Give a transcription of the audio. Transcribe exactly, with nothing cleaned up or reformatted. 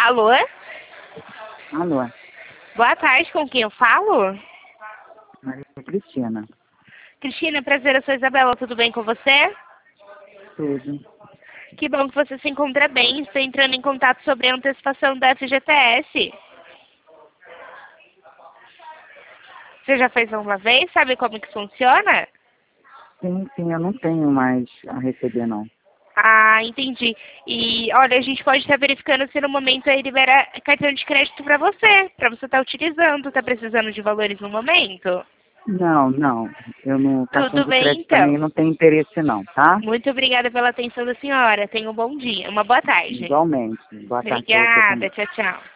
Alô? Alô, Boa tarde, com quem eu falo? Maria Cristina. Cristina, prazer, eu sou Isabela, tudo bem com você? Tudo. Que bom que você se encontra bem, estou entrando em contato sobre a antecipação da F G T S. Você já fez uma vez? Sabe como que funciona? Sim, sim, eu não tenho mais a receber, não. Ah, entendi. E olha, a gente pode estar verificando se no momento aí libera cartão de crédito para você, para você estar utilizando. Está precisando de valores no momento? Não, não. Eu no cartão Tudo de bem, crédito então. também não tenho interesse, não, tá? Muito obrigada pela atenção da senhora. Tenha um bom dia, uma boa tarde. Igualmente. Boa tarde pra você Obrigada, também. tchau, tchau.